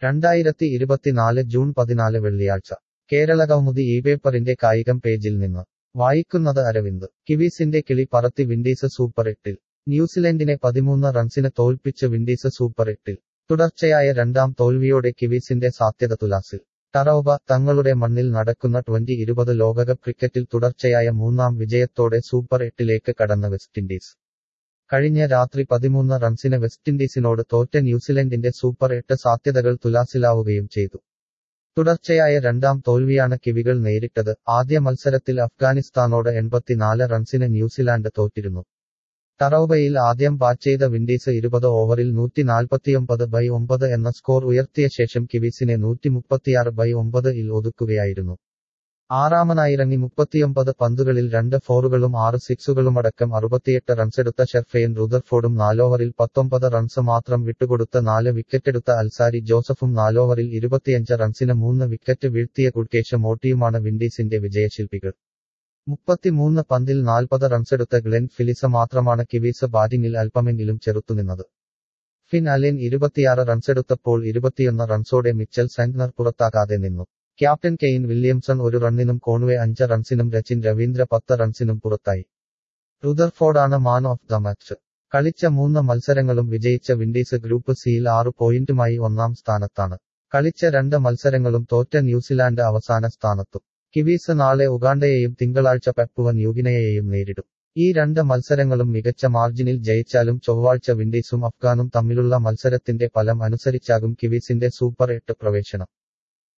2024 June 14 വെള്ളിയാഴ്ച കേരളകൗമുദി പേപ്പറിന്റെ കായികം പേജിൽ നിന്ന് വായിക്കുന്നത് അരവിന്ദ്. കിവീസിന്റെ കിളി പറത്തി വിൻഡീസ് സൂപ്പർ എട്ടിൽ. ന്യൂസിലൻഡിനെ 13 റൺസിന് തോൽപ്പിച്ച് വിൻഡീസ് സൂപ്പർ എട്ടിൽ. തുടർച്ചയായ രണ്ടാം തോൽവിയോടെ കിവീസിന്റെ സാധ്യത തുലാസിൽ. ടറൗബ. തങ്ങളുടെ മണ്ണിൽ നടക്കുന്ന ട്വന്റി20 ലോകകപ്പ് ക്രിക്കറ്റിൽ തുടർച്ചയായ മൂന്നാം വിജയത്തോടെ സൂപ്പർ എട്ടിലേക്ക് കടന്ന വെസ്റ്റിൻഡീസ്. കഴിഞ്ഞ രാത്രി 13 റൺസിന് വെസ്റ്റിൻഡീസിനോട് തോറ്റ ന്യൂസിലൻഡിന്റെ സൂപ്പർ 8 സാധ്യതകൾ തുലാസിലാവുകയും ചെയ്തു. തുടർച്ചയായ രണ്ടാം തോൽവിയാണ് കിവികൾ നേരിട്ടത്. ആദ്യ മത്സരത്തിൽ അഫ്ഗാനിസ്ഥാനോട് 84 റൺസിന് ന്യൂസിലാൻഡ് തോറ്റിരുന്നു. ടറൗബയിൽ ആദ്യം ബാറ്റ് ചെയ്ത വിൻഡീസ് 20 ഓവറിൽ 149/9 എന്ന സ്കോർ ഉയർത്തിയ ശേഷം കിവീസിനെ 136/9 ഒതുക്കുകയായിരുന്നു. ആറാമനായിറങ്ങി 39 പന്തുകളിൽ 2 ഫോറുകളും 6 സിക്സുകളുമടക്കം 68 റൺസെടുത്ത ഷെർഫെയിൻ റുദർഫോർഡും 4 ഓവറിൽ 19 റൺസ് മാത്രം വിട്ടുകൊടുത്ത് 4 വിക്കറ്റെടുത്ത അൽസാരി ജോസഫും 4 ഓവറിൽ 25 റൺസിന് 3 വിക്കറ്റ് വീഴ്ത്തിയ ഗുഡ്കേഷ് മോട്ടിയുമാണ് വിൻഡീസിന്റെ വിജയശില്പികൾ. 33 പന്തിൽ 40 റൺസെടുത്ത ഗ്ലെൻ ഫിലിസ മാത്രമാണ് കിവീസ് ബാറ്റിംഗിൽ അല്പമെങ്കിലും ചെറുത്തുനിന്നത്. ഫിൻ അലൻ 26 റൺസെടുത്തപ്പോൾ 21 റൺസോടെ മിച്ചൽ സാന്റ്നർ പുറത്താകാതെ നിന്നു. ക്യാപ്റ്റൻ കെയ്ൻ വില്യംസൺ 1 റണ്ണിനും കോൺവേ 5 റൺസിനും രച്ചിൻ രവീന്ദ്ര 10 റൺസിനും പുറത്തായി. റുദർഫോർഡാണ് മാൻ ഓഫ് ദ മാച്ച്. കളിച്ച 3 മത്സരങ്ങളും വിജയിച്ച വിൻഡീസ് ഗ്രൂപ്പ് സിയിൽ 6 പോയിന്റുമായി ഒന്നാം സ്ഥാനത്താണ്. കളിച്ച 2 മത്സരങ്ങളും തോറ്റ ന്യൂസിലാൻഡ് അവസാന സ്ഥാനത്തും. കിവീസ് നാളെ ഉഗാണ്ടയെയും തിങ്കളാഴ്ച പപ്പുവ ന്യൂഗിനയെയും നേരിടും. ഈ 2 മത്സരങ്ങളും മികച്ച മാർജിനിൽ ജയിച്ചാലും ചൊവ്വാഴ്ച വിൻഡീസും അഫ്ഗാനും തമ്മിലുള്ള മത്സരത്തിന്റെ ഫലം അനുസരിച്ചാകും കിവീസിന്റെ സൂപ്പർ 8 പ്രവേശനം.